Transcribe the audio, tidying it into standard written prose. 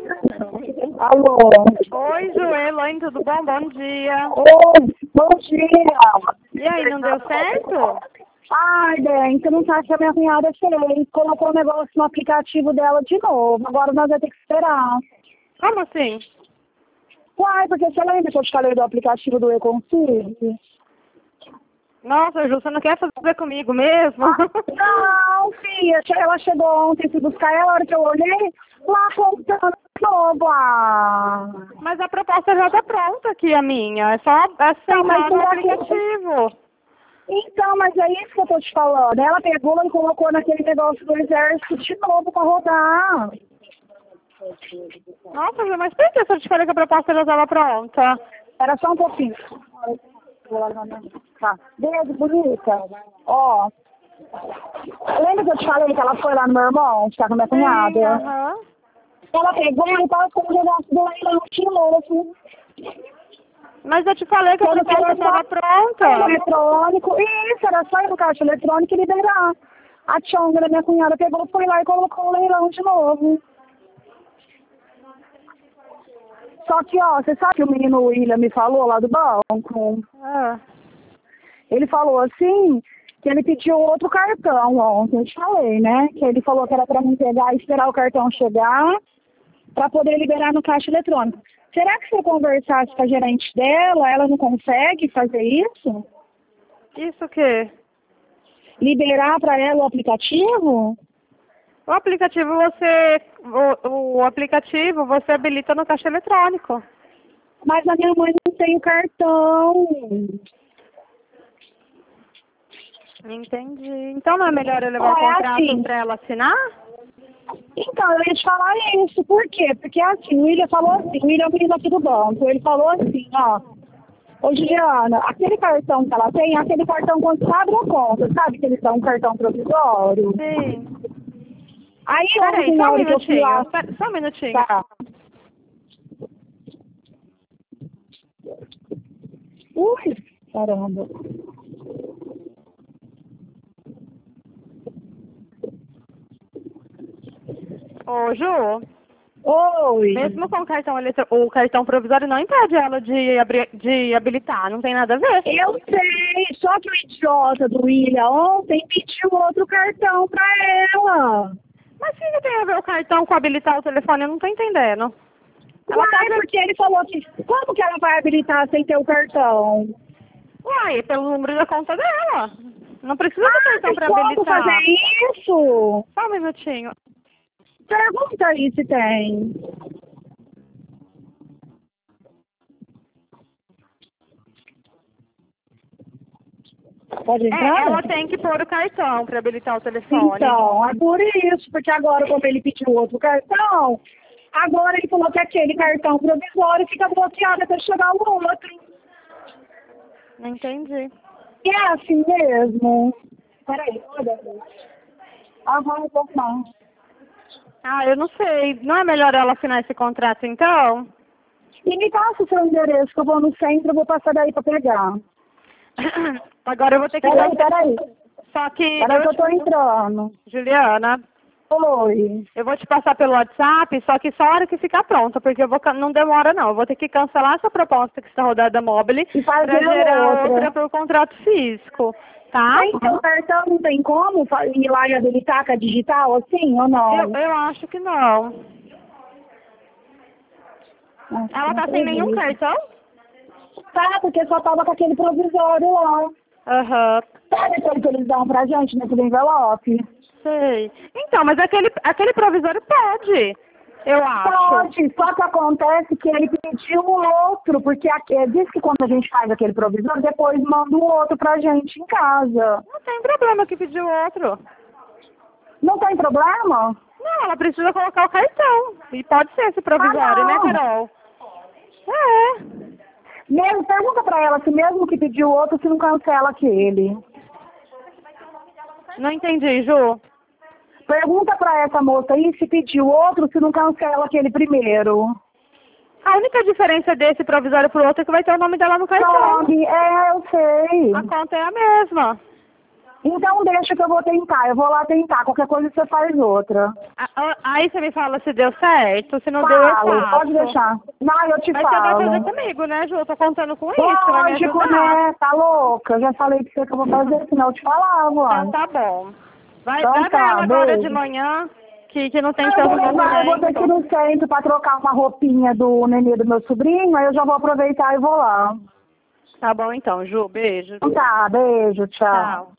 Alô? Oi, Ju, Elaine, tudo bom? Bom dia. Oi, bom dia. E aí, não deu certo? Ai, bem, você não sabe que a minha cunhada fez. Colocou o negócio no aplicativo dela de novo. Agora nós vamos ter que esperar. Como assim? Uai, porque você lembra que eu te falei do aplicativo do Econfig? Nossa, Ju, você não quer fazer comigo mesmo? Não, filha, ela chegou ontem, fui buscar ela, a hora que eu olhei, lá contando de novo. Ah. Mas a proposta já tá pronta aqui, a minha. É só aceitar no aplicativo. Então, mas é isso que eu tô te falando. Ela pegou e colocou naquele negócio do exército de novo pra rodar. Nossa, Ju, mas por que você te falei que a proposta já estava pronta? Era só um pouquinho. Tá. Beijo, bonita. Ó. Lembra que eu te falei que ela foi lá no meu irmão, que tá com a minha cunhada? Aham. Ela pegou e colocou o negócio do leilão de novo. Mas eu te falei que a proposta estava pronta. Eletrônico. Isso, era só ir no caixa eletrônico e liberar. A Tchonga da minha cunhada pegou, foi lá e colocou o leilão de novo. Só que, ó, você sabe que o menino William me falou lá do banco? Ah. Ele falou assim, que ele pediu outro cartão ontem, eu te falei, né? Que ele falou que era pra mim pegar e esperar o cartão chegar pra poder liberar no caixa eletrônico. Será que se eu conversasse com a gerente dela, ela não consegue fazer isso? Isso o quê? Liberar pra ela o aplicativo? O aplicativo o aplicativo você habilita no caixa eletrônico. Mas a minha mãe não tem o cartão. Entendi. Então não é melhor eu levar o contrato assim, para ela assinar? Então, eu ia te falar isso. Por quê? Porque assim, o William falou assim, o William é o menino aqui do banco, ele falou assim, ó, ô Juliana, aquele cartão que ela tem, é aquele cartão quando você abre a conta, sabe que eles dão um cartão provisório? Sim. Aí Peraí, ontem, só na um hora que eu fui lá... minutinho. Só um minutinho. Tá. Ui, caramba. Ô, Ju, Oi. mesmo com o o cartão provisório não impede ela de habilitar, não tem nada a ver. Eu sei, só que o idiota do William ontem pediu outro cartão pra ela. Mas o que tem a ver o cartão com habilitar o telefone? Eu não tô entendendo. Uai, porque ele falou que... Como que ela vai habilitar sem ter o cartão? Uai, pelo número da conta dela. Não precisa do cartão pra como habilitar. fazer isso? Só um minutinho. Pergunta aí se tem. Pode entrar? Ela tem que pôr o cartão para habilitar o telefone. Então, é por isso, porque agora, como ele pediu outro cartão, agora ele falou que aquele cartão provisório fica bloqueado até chegar o outro. Não entendi. E é assim mesmo? Peraí, olha. Aham, um pouco mais. Ah, eu não sei. Não é melhor ela assinar esse contrato, então? E me passa o seu endereço, que eu vou no centro, eu vou passar daí pra pegar. Agora eu vou ter que... Peraí. Só que... Peraí que eu tô entrando. Juliana, Oi. eu vou te passar pelo WhatsApp, só que só a hora que ficar pronta, porque eu vou não demora não. Eu vou ter que cancelar essa proposta que está rodada móvel E fazer para gerar outra. outra por contrato físico, tá? Então, o cartão não tem como ir lá e habilitar com a digital assim ou não? Eu acho que não. Nossa, Ela não tá sem nenhum acredito. cartão? Tá, porque só tava com aquele provisório lá. Aham. Sabe aquele que eles dão pra gente naquele envelope? Sei. Então, mas aquele provisório pode, eu acho. Pode, só que acontece que ele pediu o outro, porque diz que quando a gente faz aquele provisório, depois manda o outro pra gente em casa. Não tem problema que pediu outro. Não tem problema? Não, ela precisa colocar o cartão. E pode ser esse provisório, né, não. Carol? É. Mesmo, pergunta pra ela se mesmo que pediu o outro, se não cancela aquele. Não entendi, Ju. Pergunta pra essa moça aí se pediu outro, se não cancela aquele primeiro. A única diferença desse provisório pro outro é que vai ter o nome dela no cartão. Nome, eu sei. A conta é a mesma. Então deixa que eu vou tentar, eu vou lá tentar, qualquer coisa você faz outra. Aí você me fala se deu certo, se não deu, eu Falo, faço. pode deixar. Não, eu te Mas você vai fazer falo. comigo, né, Ju? Eu tô contando com isso, você vai me Lógico, ajudar. né? Tá louca? Eu já falei pra você que eu vou fazer, senão eu te falava, Então mano. tá bom. Vai, Então leva tá, ela agora de beijo. manhã, que não tem Eu vou tanto levar, eu vou ter que ir movimento. no centro pra trocar uma roupinha do nenê do meu sobrinho, aí eu já vou aproveitar e vou lá. Tá bom então, Ju. Beijo. Então tá, beijo, tchau. Tchau.